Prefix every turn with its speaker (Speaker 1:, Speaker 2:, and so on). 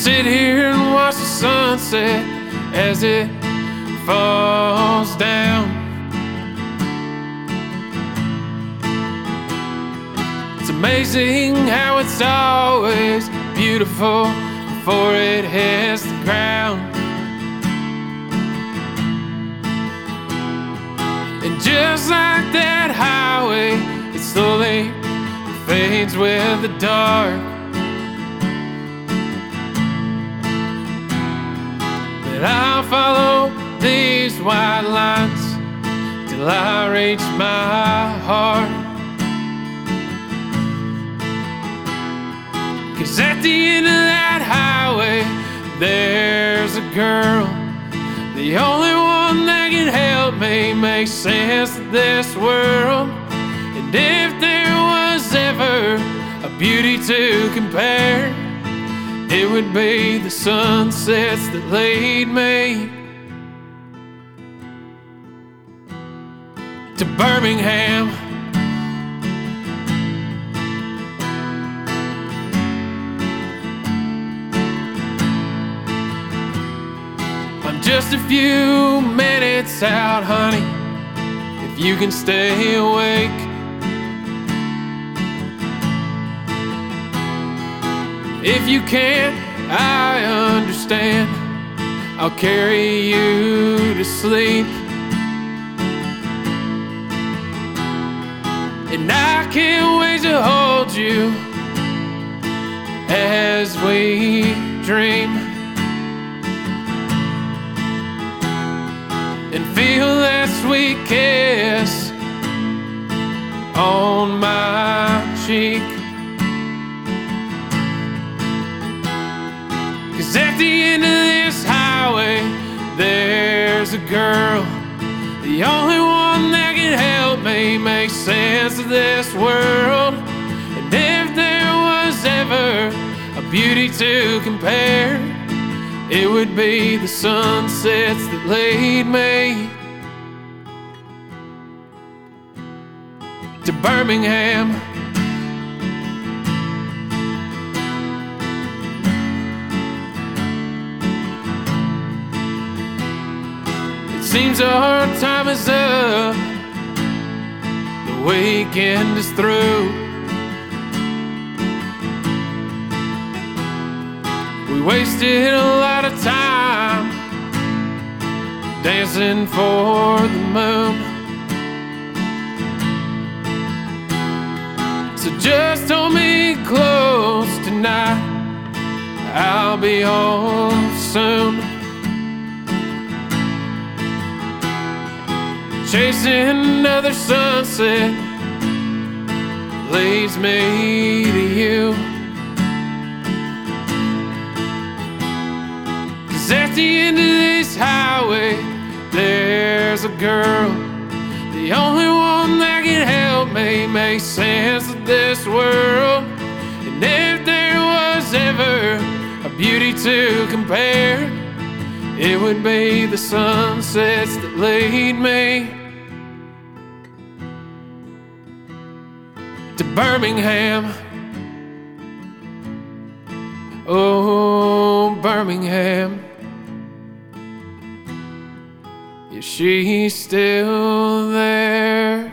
Speaker 1: sit here and watch the sunset as it falls down. It's amazing how it's always beautiful before it hits the ground. And just like that highway, it slowly fades with the dark. But I'll follow these white lines till I reach my heart. 'Cause at the end of that highway, there's a girl, the only one that can help me make sense of this world. And if there was ever a beauty to compare, it would be the sunsets that lead me to Birmingham. Just a few minutes out, honey, if you can stay awake. If you can't, I understand. I'll carry you to sleep. And I can't wait to hold you as we dream. And feel that sweet kiss on my cheek. 'Cause at the end of this highway, there's a girl, the only one that can help me make sense of this world. And if there was ever a beauty to compare, it would be the sunsets that lead me to Birmingham. It seems our time is up, the weekend is through. We wasted a lot of time dancing for the moon. So just hold me close tonight, I'll be home soon. Chasing another sunset leads me to you. At the end of this highway, there's a girl, the only one that can help me make sense of this world. And if there was ever a beauty to compare, it would be the sunsets that lead me to Birmingham. Oh, Birmingham. Is she still there?